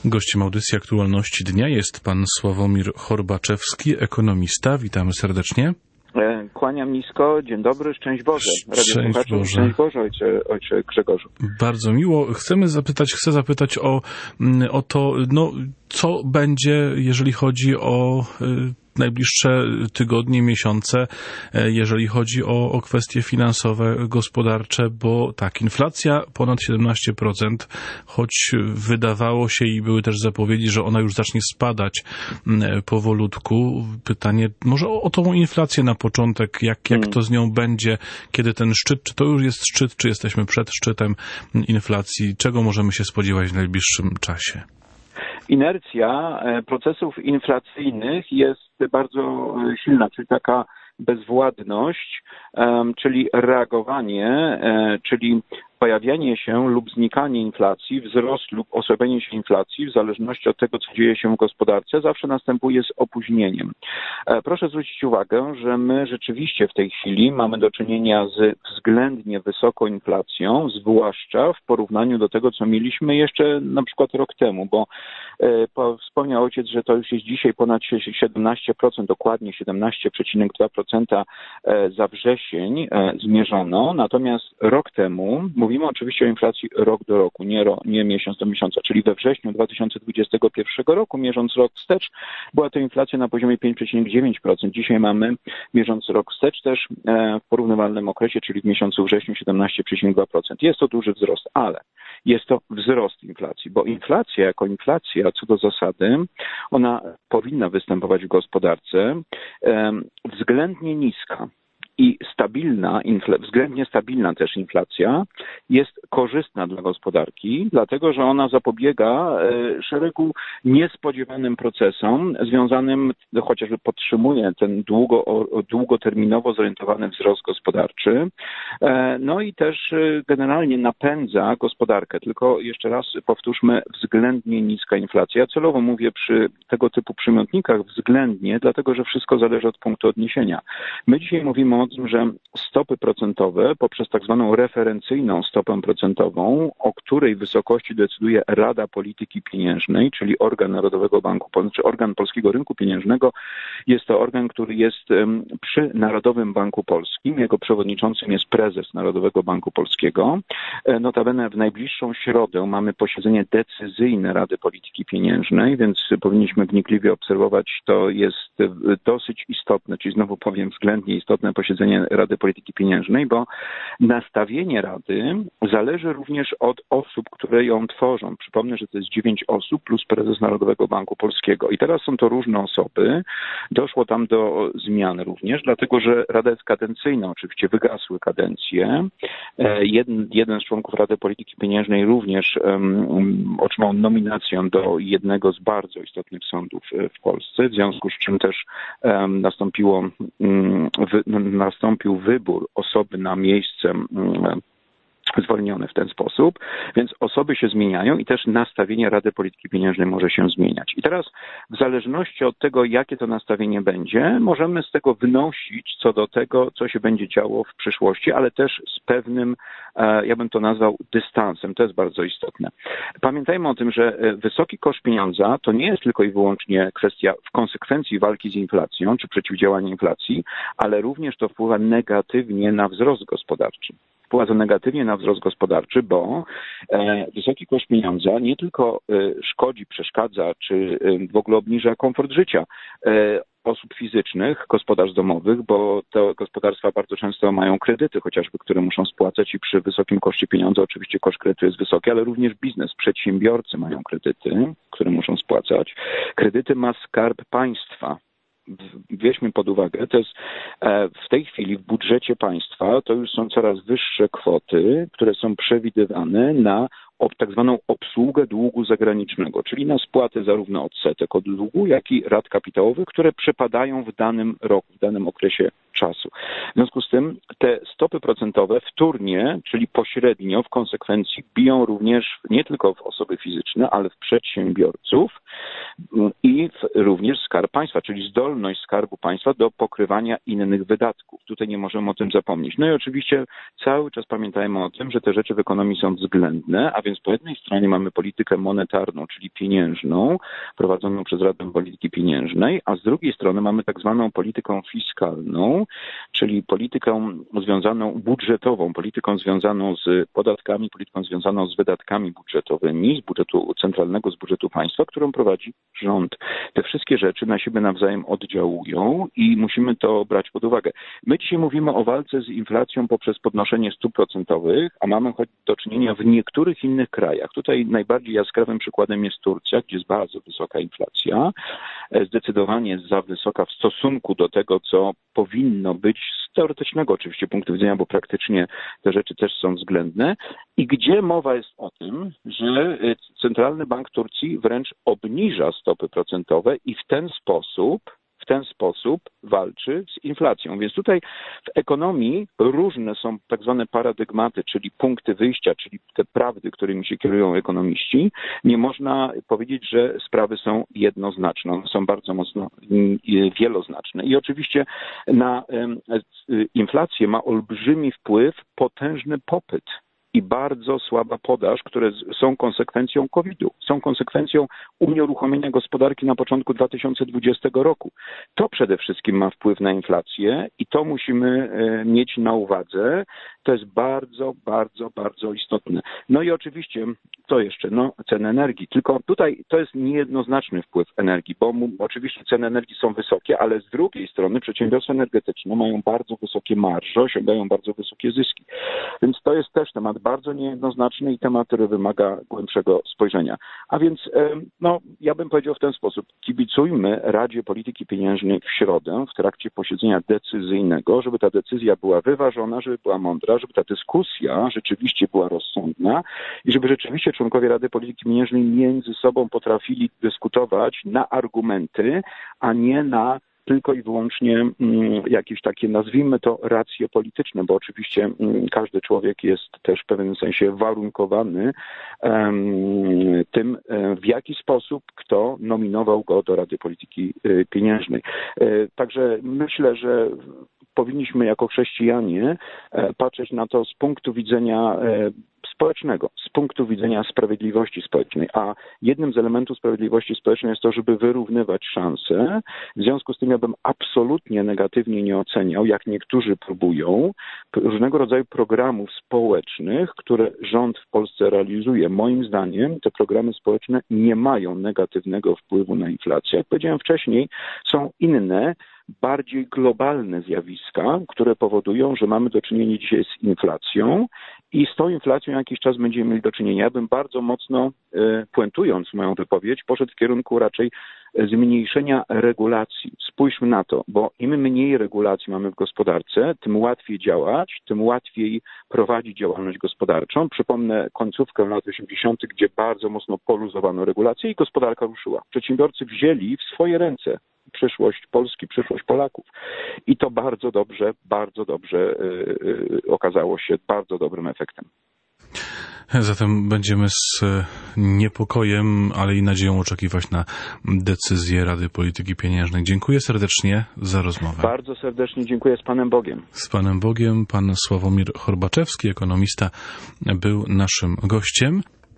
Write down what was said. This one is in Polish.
Gościem audycji Aktualności Dnia jest pan Sławomir Horbaczewski, ekonomista. Witamy serdecznie. Kłaniam nisko. Dzień dobry, szczęść Boże. Szczęść Boże. Szczęść Boże, ojcze Grzegorzu. Bardzo miło. Chcę zapytać o to, co będzie, jeżeli chodzi o najbliższe tygodnie, miesiące, jeżeli chodzi o kwestie finansowe, gospodarcze, bo tak, inflacja ponad 17%, choć wydawało się i były też zapowiedzi, że ona już zacznie spadać powolutku. Pytanie może o tą inflację na początek, jak to z nią będzie, kiedy ten szczyt, czy to już jest szczyt, czy jesteśmy przed szczytem inflacji, czego możemy się spodziewać w najbliższym czasie? Inercja procesów inflacyjnych jest bardzo silna, czyli taka bezwładność, czyli reagowanie, czyli pojawianie się lub znikanie inflacji, wzrost lub osłabienie się inflacji w zależności od tego, co dzieje się w gospodarce, zawsze następuje z opóźnieniem. Proszę zwrócić uwagę, że my rzeczywiście w tej chwili mamy do czynienia z względnie wysoką inflacją, zwłaszcza w porównaniu do tego, co mieliśmy jeszcze na przykład rok temu, bo wspomniał ojciec, że to już jest dzisiaj ponad 17%, dokładnie 17,2% za wrzesień zmierzono, natomiast rok temu, mówimy oczywiście o inflacji rok do roku, nie miesiąc do miesiąca, czyli we wrześniu 2021 roku, mierząc rok wstecz, była to inflacja na poziomie 5,9%. Dzisiaj mamy, mierząc rok wstecz też w porównywalnym okresie, czyli w miesiącu wrześniu 17,2%. Jest to duży wzrost, ale jest to wzrost inflacji, bo inflacja jako inflacja co do zasady, ona powinna występować w gospodarce względnie niska. I względnie stabilna też inflacja jest korzystna dla gospodarki, dlatego że ona zapobiega szeregu niespodziewanym procesom związanym, chociażby podtrzymuje ten długoterminowo zorientowany wzrost gospodarczy, no i też generalnie napędza gospodarkę. Tylko jeszcze raz powtórzmy, względnie niska inflacja. Ja celowo mówię przy tego typu przymiotnikach względnie, dlatego że wszystko zależy od punktu odniesienia. My dzisiaj mówimy o tym, że stopy procentowe poprzez tak zwaną referencyjną stopę procentową, o której wysokości decyduje Rada Polityki Pieniężnej, czyli organ Narodowego Banku Polskiego, czy organ Polskiego Rynku Pieniężnego, jest to organ, który jest przy Narodowym Banku Polskim. Jego przewodniczącym jest prezes Narodowego Banku Polskiego. Notabene w najbliższą środę mamy posiedzenie decyzyjne Rady Polityki Pieniężnej, więc powinniśmy wnikliwie obserwować. To jest dosyć istotne, czyli znowu powiem względnie istotne posiedzenie Rady Polityki Pieniężnej, bo nastawienie Rady zależy również od osób, które ją tworzą. Przypomnę, że to jest 9 osób plus prezes Narodowego Banku Polskiego. I teraz są to różne osoby. Doszło tam do zmian również, dlatego że Rada jest kadencyjna. Oczywiście wygasły kadencje. Jeden z członków Rady Polityki Pieniężnej również otrzymał nominację do jednego z bardzo istotnych sądów w Polsce, w związku z czym też nastąpił wybór osoby na miejsce zwolnione w ten sposób, więc osoby się zmieniają i też nastawienie Rady Polityki Pieniężnej może się zmieniać. I teraz w zależności od tego, jakie to nastawienie będzie, możemy z tego wnosić co do tego, co się będzie działo w przyszłości, ale też z pewnym, ja bym to nazwał, dystansem. To jest bardzo istotne. Pamiętajmy o tym, że wysoki koszt pieniądza to nie jest tylko i wyłącznie kwestia w konsekwencji walki z inflacją czy przeciwdziałania inflacji, ale również to wpływa negatywnie na wzrost gospodarczy. Wpływa to negatywnie na wzrost gospodarczy, bo wysoki koszt pieniądza nie tylko szkodzi, przeszkadza, czy w ogóle obniża komfort życia osób fizycznych, gospodarstw domowych, bo te gospodarstwa bardzo często mają kredyty chociażby, które muszą spłacać i przy wysokim koszcie pieniądza oczywiście koszt kredytu jest wysoki, ale również biznes, przedsiębiorcy mają kredyty, które muszą spłacać. Kredyty ma Skarb Państwa. Weźmy pod uwagę, to jest w tej chwili w budżecie państwa to już są coraz wyższe kwoty, które są przewidywane na tak zwaną obsługę długu zagranicznego, czyli na spłatę zarówno odsetek od długu, jak i rat kapitałowych, które przypadają w danym roku, w danym okresie czasu. W związku z tym te stopy procentowe wtórnie, czyli pośrednio w konsekwencji biją również nie tylko w osoby fizyczne, ale w przedsiębiorców i i również Skarb Państwa, czyli zdolność Skarbu Państwa do pokrywania innych wydatków. Tutaj nie możemy o tym zapomnieć. No i oczywiście cały czas pamiętajmy o tym, że te rzeczy w ekonomii są względne, a więc po jednej stronie mamy politykę monetarną, czyli pieniężną, prowadzoną przez Radę Polityki Pieniężnej, a z drugiej strony mamy tak zwaną politykę fiskalną, czyli politykę związaną budżetową, polityką związaną z podatkami, polityką związaną z wydatkami budżetowymi, z budżetu centralnego, z budżetu państwa, którą prowadzi rząd. Te wszystkie rzeczy na siebie nawzajem oddziałują i musimy to brać pod uwagę. My dzisiaj mówimy o walce z inflacją poprzez podnoszenie stóp procentowych, a mamy do czynienia w niektórych innych krajach. Tutaj najbardziej jaskrawym przykładem jest Turcja, gdzie jest bardzo wysoka inflacja, zdecydowanie za wysoka w stosunku do tego, co powinno być z teoretycznego oczywiście punktu widzenia, bo praktycznie te rzeczy też są względne i gdzie mowa jest o tym, że Centralny Bank Turcji wręcz obniża stopy procentowe i w ten sposób walczy z inflacją. Więc tutaj w ekonomii różne są tak zwane paradygmaty, czyli punkty wyjścia, czyli te prawdy, którymi się kierują ekonomiści. Nie można powiedzieć, że sprawy są jednoznaczne. One są bardzo mocno wieloznaczne. I oczywiście na inflację ma olbrzymi wpływ potężny popyt i bardzo słaba podaż, które są konsekwencją COVID-u, są konsekwencją unieruchomienia gospodarki na początku 2020 roku. To przede wszystkim ma wpływ na inflację i to musimy mieć na uwadze. To jest bardzo, bardzo, bardzo istotne. No i oczywiście, co jeszcze? No, ceny energii. Tylko tutaj to jest niejednoznaczny wpływ energii, bo oczywiście ceny energii są wysokie, ale z drugiej strony przedsiębiorstwa energetyczne mają bardzo wysokie marże, osiągają bardzo wysokie zyski. Więc to jest też temat bardzo niejednoznaczny i temat, który wymaga głębszego spojrzenia. A więc, no, ja bym powiedział w ten sposób. Kibicujmy Radzie Polityki Pieniężnej w środę, w trakcie posiedzenia decyzyjnego, żeby ta decyzja była wyważona, żeby była mądra, żeby ta dyskusja rzeczywiście była rozsądna i żeby rzeczywiście członkowie Rady Polityki Pieniężnej między sobą potrafili dyskutować na argumenty, a nie na tylko i wyłącznie jakieś takie, nazwijmy to, racje polityczne, bo oczywiście każdy człowiek jest też w pewnym sensie warunkowany tym, w jaki sposób kto nominował go do Rady Polityki Pieniężnej. Także myślę, że powinniśmy jako chrześcijanie patrzeć na to z punktu widzenia społecznego, z punktu widzenia sprawiedliwości społecznej. A jednym z elementów sprawiedliwości społecznej jest to, żeby wyrównywać szanse. W związku z tym ja bym absolutnie negatywnie nie oceniał, jak niektórzy próbują, różnego rodzaju programów społecznych, które rząd w Polsce realizuje. Moim zdaniem te programy społeczne nie mają negatywnego wpływu na inflację. Jak powiedziałem wcześniej, są inne, bardziej globalne zjawiska, które powodują, że mamy do czynienia dzisiaj z inflacją i z tą inflacją jakiś czas będziemy mieli do czynienia. Ja bym bardzo mocno, puentując moją wypowiedź, poszedł w kierunku raczej zmniejszenia regulacji. Spójrzmy na to, bo im mniej regulacji mamy w gospodarce, tym łatwiej działać, tym łatwiej prowadzić działalność gospodarczą. Przypomnę końcówkę lat 80., gdzie bardzo mocno poluzowano regulacje i gospodarka ruszyła. Przedsiębiorcy wzięli w swoje ręce przyszłość Polski, przyszłość Polaków. I to bardzo dobrze okazało się bardzo dobrym efektem. Zatem będziemy z niepokojem, ale i nadzieją oczekiwać na decyzję Rady Polityki Pieniężnej. Dziękuję serdecznie za rozmowę. Bardzo serdecznie dziękuję, z Panem Bogiem. Z Panem Bogiem. Pan Sławomir Horbaczewski, ekonomista, był naszym gościem.